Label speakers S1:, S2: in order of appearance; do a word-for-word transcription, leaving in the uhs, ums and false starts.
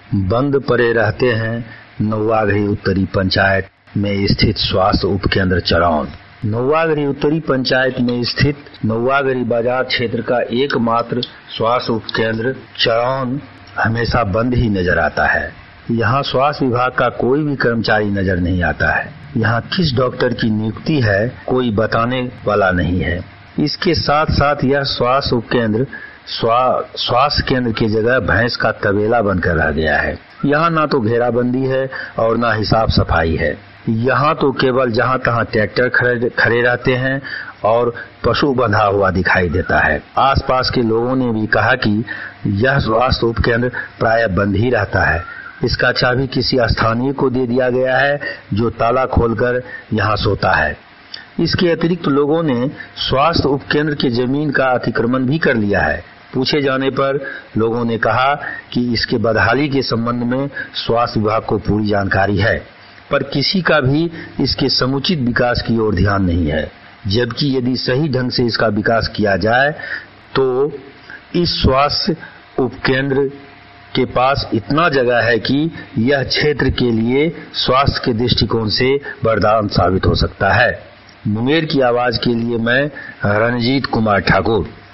S1: बंद पड़े रहते हैं नौवागढ़ी उत्तरी पंचायत में स्थित स्वास्थ्य उपकेंद्र चरौन। नौवागढ़ी उत्तरी पंचायत में स्थित नौवागढ़ी बाजार क्षेत्र का एकमात्र स्वास्थ्य उपकेंद्र चरौन हमेशा बंद ही नजर आता है। यहाँ स्वास्थ्य विभाग का कोई भी कर्मचारी नजर नहीं आता है। यहाँ किस डॉक्टर की नियुक्ति है कोई बताने वाला नहीं है। इसके साथ साथ यह स्वास्थ्य उपकेंद्र स्वास्थ्य केंद्र की जगह भैंस का तबेला बनकर रह गया है। यहाँ ना तो घेराबंदी है और ना ही साफ सफाई है। यहाँ तो केवल जहाँ तहाँ ट्रैक्टर खड़े खड़े रहते हैं और पशु बंधा हुआ दिखाई देता है। आसपास के लोगों ने भी कहा कि यह स्वास्थ्य उपकेंद्र प्रायः बंद ही रहता है। इसका चाबी किसी स्थानीय को दे दिया गया है जो ताला खोलकर यहाँ सोता है। इसके अतिरिक्त लोगों ने स्वास्थ्य उपकेंद्र की जमीन का अतिक्रमण भी कर लिया है। पूछे जाने पर लोगों ने कहा कि इसके बदहाली के संबंध में स्वास्थ्य विभाग को पूरी जानकारी है, पर किसी का भी इसके समुचित विकास की ओर ध्यान नहीं है। जबकि यदि सही ढंग से इसका विकास किया जाए तो इस स्वास्थ्य उपकेंद्र के पास इतना जगह है कि यह क्षेत्र के लिए स्वास्थ्य के दृष्टिकोण से वरदान साबित हो सकता है। मुंगेर की आवाज के लिए मैं रणजीत कुमार ठाकुर।